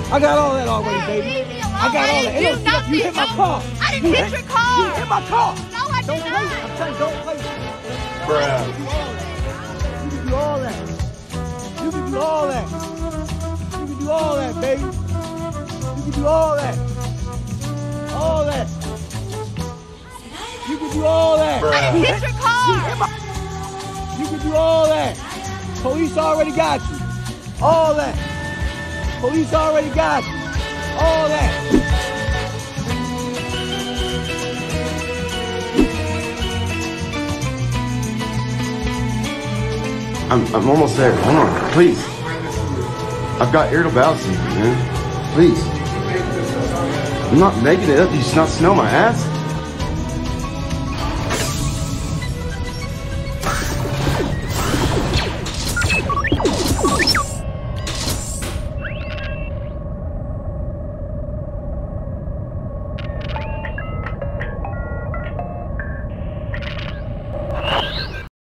I got all that already, baby. Leave me alone. I got all that. Hey, You look, knocked you me hit my over. car. I didn't hit your car. You hit my car. No, I did Don't play. not. I'm telling you, don't play. Bruh. You can do all that. You can do all that. You can do all that, baby. You can do all that. All that. You can do all that. Bruh. I didn't hit your car. You can do all that. Police already got you. All that. Police already got you. All that. I'm almost there. Hold on, please. I've got irritable bowel syndrome, man. Please. I'm not making it up. Do you not smell my ass?